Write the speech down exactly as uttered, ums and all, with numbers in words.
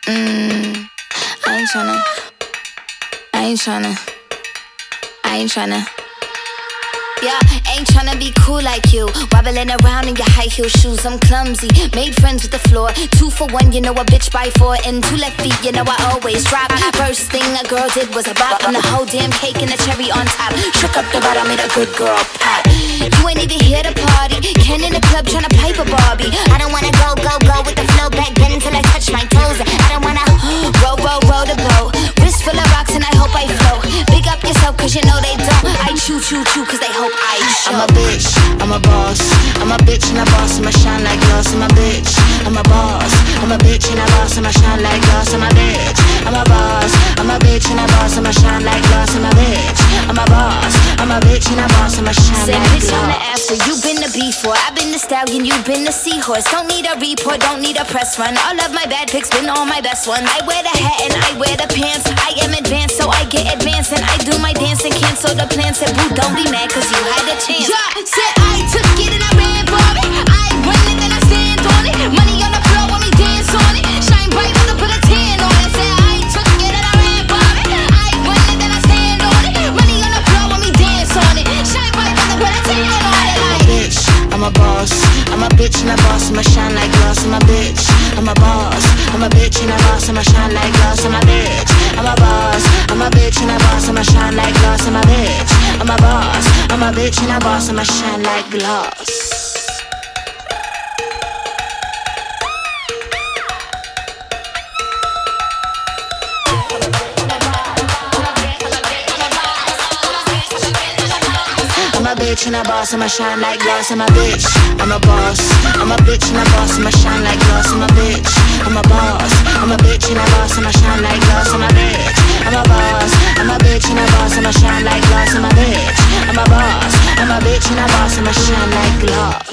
Mmm, I ain't tryna, I ain't tryna, I ain't tryna. Yeah, ain't tryna be cool like you, wobbling around in your high heel shoes. I'm clumsy, made friends with the floor. Two for one, you know a bitch by four. And two left feet, you know I always drop. First thing a girl did was a bop. I'm the whole damn cake and the cherry on top. Shook up the bottom, made a good girl pop. You ain't even here to party, Ken in the club tryna pipe a Barbie. I don't wanna go, go, go with the flow back then until I touch my toes. I don't wanna roll, roll, roll the boat. Wrist full of rocks and I hope I float. Big up yourself cause you know they don't. I chew, chew, chew cause they hope I show. I'm a bitch, I'm a boss. I'm a bitch and a boss, I'ma shine like glass. I'm a bitch, I'm a boss. I'm a bitch and a boss, I'ma shine like glass. I'm a bitch, I'm a boss. I'm a bitch and a boss, I'ma shine like glass. I'm a bitch, I'm a boss. I'm a bitch and a boss, I'ma shine Said like bitch glass. on the after, you been the B four. I've been the stallion, you been the seahorse. Don't need a report, don't need a press run. All of my bad pics been all my best ones. I wear the hat and I wear the pants. I am advanced, so I get advanced. And I do my dance and cancel the plan. Said boo, don't be mad cause you had a chance. Yeah, said I took it and I ran for it. I run it and I stand on it. Money on the floor when we dance on it. Shine bright when I put a tan on it. Said I took it and I ran for it. I run it and I stand on it. Money on the floor when we dance on it. Shine bright when I put a tan on it. I'm a bitch, I'm a boss. I'm a bitch and a boss, I'ma shine like glass. I'm a bitch, I'm a boss. I'm a bitch and a boss, I'ma shine like glass. I'm a bitch, I'm a boss. I'm a bitch and a boss, I'ma shine like glass. I'm a bitch, I'm a boss. I'm a bitch and a boss, I'ma shine like glass. I'm a bitch and a boss, I'ma shine like glass. I'm a bitch, I'm a boss. I'm a bitch and a boss, I'ma shine like glass. I'm a bitch, I'm a boss. I'm a bitch and a boss, I'ma shine like glass. I'm a bitch, I'm a boss. I'm a bitch and a boss, I'ma shine like glass. I'm a bitch, I'm a boss. I'm a bitch and a boss, I'ma shine like glass.